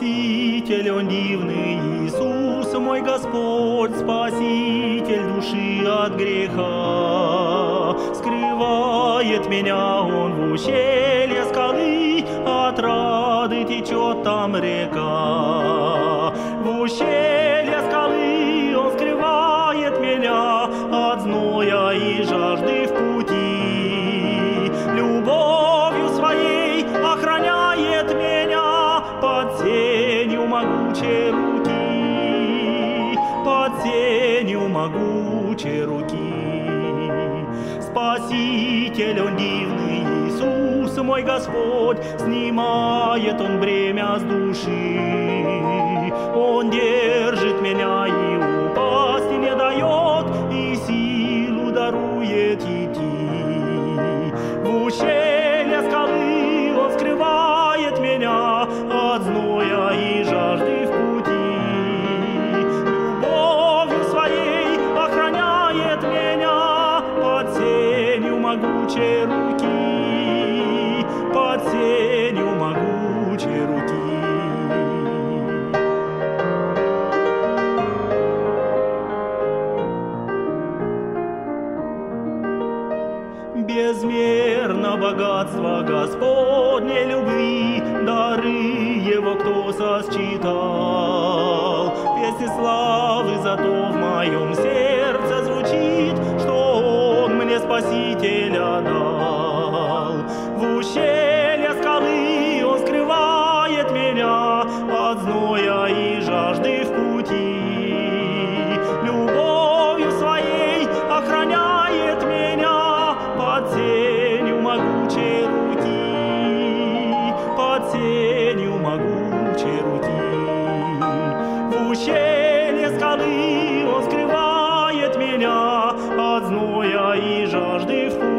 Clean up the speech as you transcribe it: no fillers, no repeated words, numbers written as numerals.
Спаситель, Он дивный Иисус, мой Господь, Спаситель души от греха. Скрывает меня Он в ущелье скалы, от рады течет там река. В ущелье скалы Он скрывает меня от зноя и жажды в пути. Любовью своей охраняет меня под сенью могучей руки, под сенью могучей руки. Спаситель, Он дивный Иисус, мой Господь, снимает Он бремя с души. Он держит меня и упасть не дает, и силу дарует идти. В ущелье скалы Он скрывает меня от зноя и жажды в пути. Любовью своей охраняет меня под сенью могучей руки, под сенью могучей руки. Безмерно богатство Господней любви, дары Его кто сосчитал? Песни славы зато в моем сердце звучит, что Он мне Спасителя дал. В ущелье скалы Он скрывает меня от зноя и жажды в пути. Любовью своей охраняет меня под сенью могучей руки, под сенью могучей руки. В ущелье скалы Он скрывает меня от зноя и жажды в пути.